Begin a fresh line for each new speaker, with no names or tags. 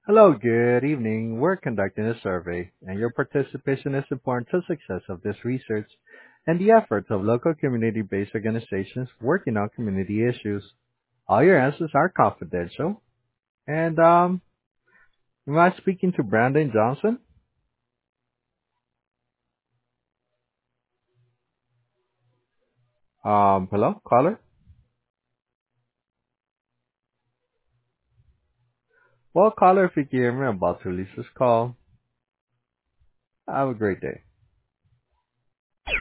Hello, good evening. We're conducting a survey, and your participation is important to the success of this research and the efforts of local community-based organizations working on community issues. All your answers are confidential. And am I speaking to Brandon Johnson? Hello, caller. Well, caller, if you can hear me, I'm about to release this call. Have a great day.